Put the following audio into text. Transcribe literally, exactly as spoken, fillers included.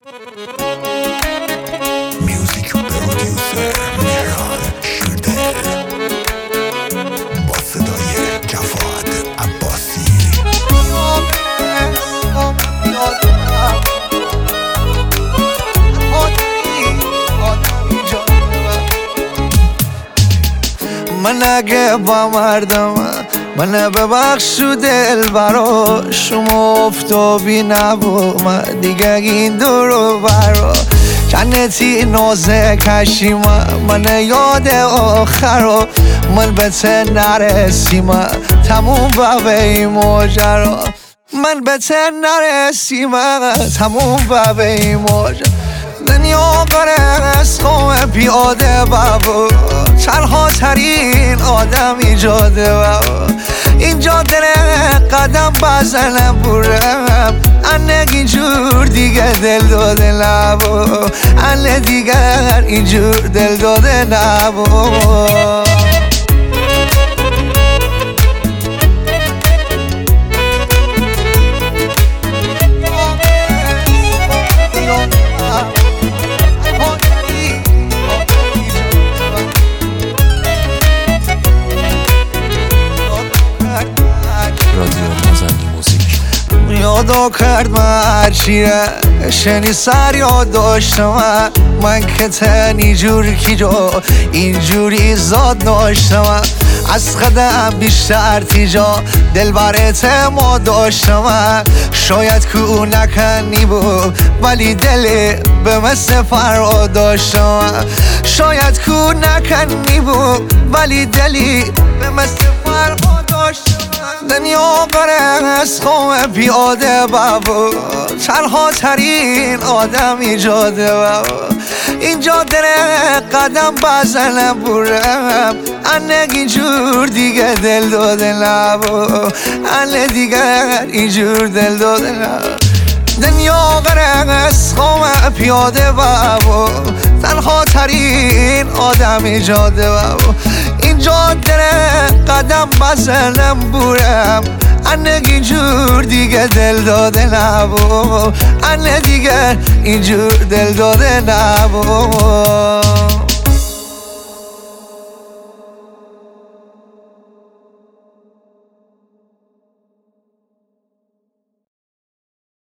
میوزیک پرودیوسر مهران شیردل با صدای جواد عباسی. من اگه با مردم من ببخش و دل برا شما افتابی نبو من دیگه این دورو برا جنتی نازه کشیم من یاد آخر من به ته نرسیم تموم با به این ماجرا من به ته نرسیم تموم با به این ماجرا دنیا قرص خواه پیاده بابا تنها ترین آدم ایجاده بابا اینجا دره قدم بزنم برم انه اینجور دیگه دل داده نبا انه دیگر اینجور دل داده نبا. یادا کرد من هرچیه شنی سر یاد داشتم من که تنی جور کی جو اینجوری زاد داشتم از قدم بیشتر تیجا دل برت ما داشتم شاید کو نکنی بود ولی دل به مثل فرا داشتم شاید کو نکنی بود ولی دلی به مثل فرا داشتم دنیا قرص خواه پیاده بابا تنها ترین آدم ایجاده بابا اینجا دره قدم بزنم برم انه اینجور دیگه دل داده نبا انه دیگر اینجور دل داده نبا دنیا قرص خواه پیاده بابا تنها ترین آدم ایجاده بابا اینجا دره قدم بزنم برم انه اینجور دیگه دل داده نبا انه دیگر اینجور دل داده نبا.